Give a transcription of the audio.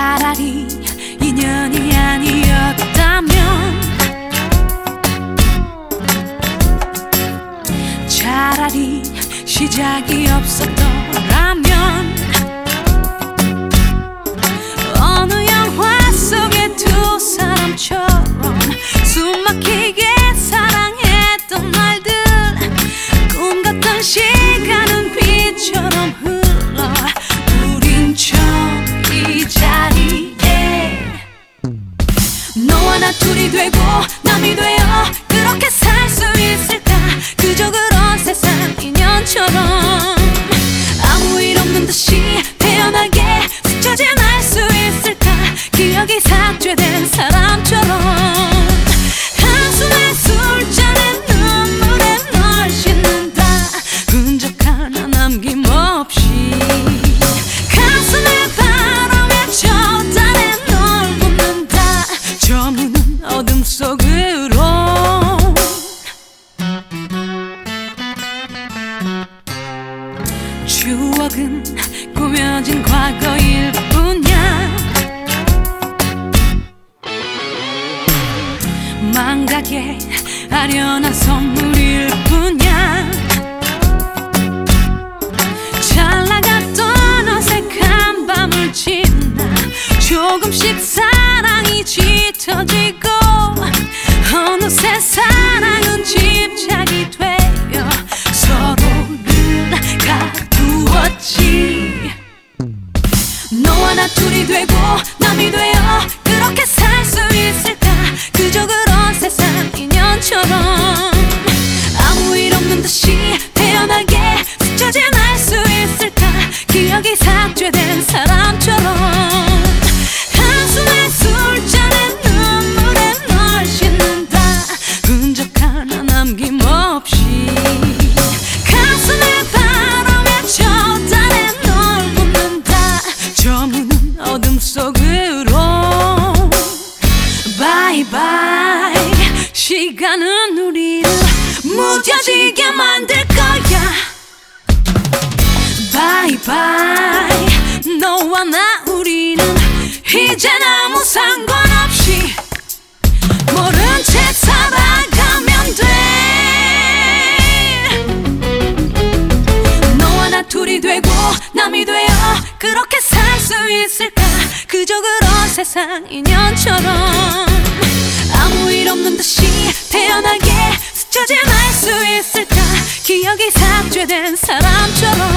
차라리 인연이 아니었다면, 차라리 시작이 없었더라면, 어느 영화 속의 두 사람처럼 숨막히게 사랑했던 날들, 꿈 같던 시간은 비처럼 흘러 우린 처음 이 자리에 너와 나 둘이 되고 남이 되어 그렇게 살 수 있을까? 그저 그런 세상 인연처럼 아무 일 없는 듯이 태연하게 스쳐 지날 수 있을까? 기억이 삭제된 사람처럼 한숨에 술잔에 눈물에 널 씻는다. 흔적 하나 남김없이 가슴에 바람에 저단에 널 묻는다. 저 문은 어둠 속으로. 추억은 꾸며진 과거일 뿐이야. 망각의 아련한 선물일 뿐이야. 잘 나갔던 어색한 밤을 지나 조금씩 사랑이 짙어지고 어느새 사랑은 집착이 되어 서로를 가두었지. 너와 나 둘이 되고 남이 되어 그렇게 살 수 있을까? 그저 그런 세상 인연처럼 아무 일 없는 듯이 태연하게 스쳐 지날 수 있을까? 기억이 삭제된 사람처럼 한숨에 술잔에 눈물에 널 씻는다. 흔적 하나 남김없이 가슴에 바람에 저단에 널 묻는다. 저 문은 어둠 속으로. 바이바이. 시간은 우리를 무뎌지게 만들 거야. 바이바이. 너와 나 우리는 이젠 아무 상관없이 모른 채 살아가면 돼. 너와 나 둘이 되고 남이 되어 그렇게 살 수 있을까? 그저 그런 세상 인연처럼 아무 일 없는 듯이 태연하게 스쳐 지날 수 있을까? 기억이 삭제된 사람처럼